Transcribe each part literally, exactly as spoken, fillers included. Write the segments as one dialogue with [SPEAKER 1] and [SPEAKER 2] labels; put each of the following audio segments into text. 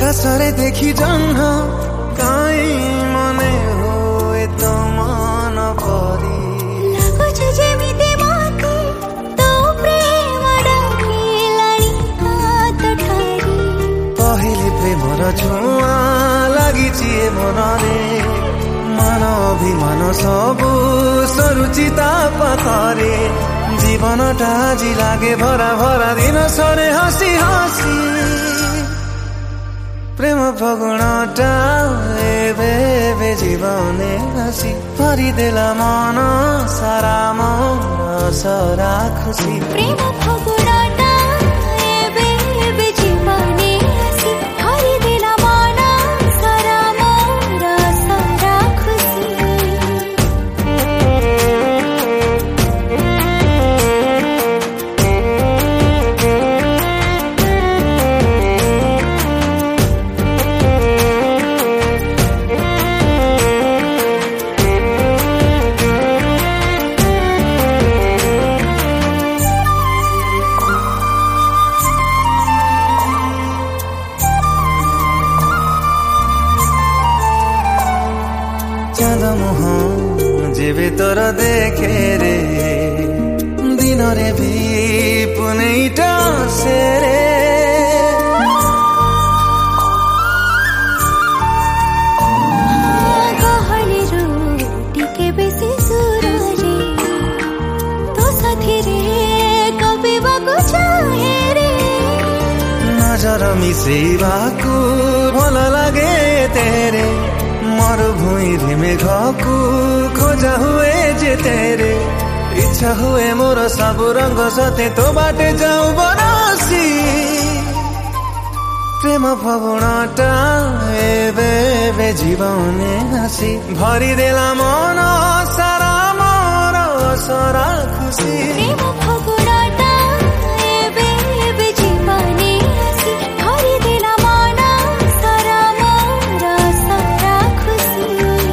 [SPEAKER 1] आकाशरे देखि जन्ह काई मने होए तो मन परी
[SPEAKER 2] लागुछ जेमिति मते तो प्रेम डाकिलानी हात ठारी
[SPEAKER 1] पहिले प्रेमर छुआ लागिछि ए मनरे मन अभिमान सबु सरुचिता पाखरे जीवनटा आजि लागे भरा भरा दिन सरे हसी हसी प्रेम फगुणटा एबे एबे जीवने हसी भरिदेला मन सारा मन सारा खुशी
[SPEAKER 2] प्रेम फगुणटा एबे एबे जीवने हसी भरिदेला मन सारा मन सारा खुशी
[SPEAKER 1] चाँद मुह जेबे तोर देखे रे दिन रे भी पुनैटा से रे
[SPEAKER 2] गहले रोटी बेसी सुररे तो साथी रे कभी बाको चाहे रे
[SPEAKER 1] नजर मिसेबाकु भल लागे तेरे मरुभूमि धिमे घकु खोजा हुए जे तेरे इच्छा हुए मोर सब रंग सते तो बाटे जाऊ बनसी प्रेम फगुणटा एबे एबे जीवने हसी भरिदेला मन सारा मोर सारा खुशी
[SPEAKER 2] प्रेम फगुणटा एबे एबे जीवने हसी भरिदेला मन सारा मोर सारा खुशी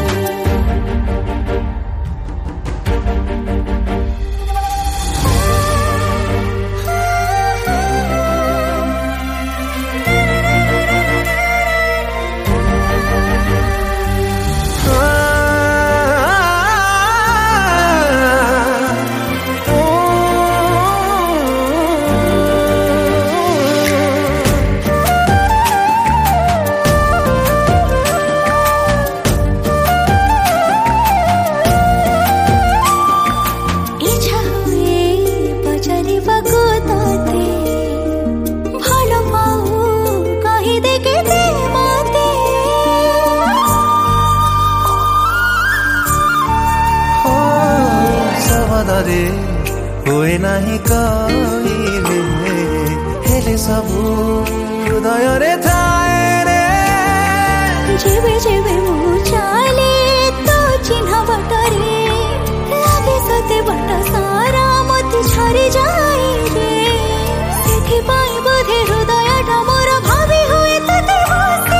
[SPEAKER 1] हुए नहीं कहिले हेले सबु हृदय रे थाए रे
[SPEAKER 2] जेबे जेबे मु चाले तो चिन्ह बटरे लागे सते बट सारा मति छरी जाए रे सेथि पाई बोधे हृदयटा मोर भावी हुए तते हसी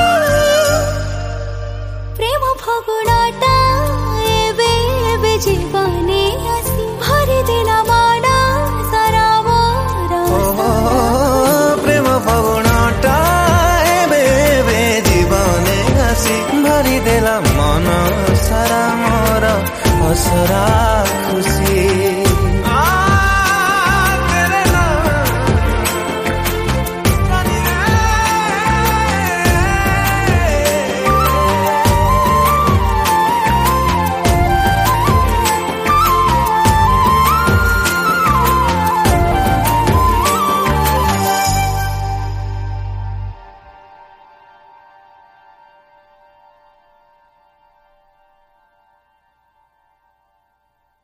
[SPEAKER 2] प्रेम फगुणटा एबे एबे जीवने हसी भरिदेला मन सारा मोर
[SPEAKER 1] प्रेम फगुणटा एबे एबे जीवने हसी भरिदेला मन सारा मोर सारा खुशी।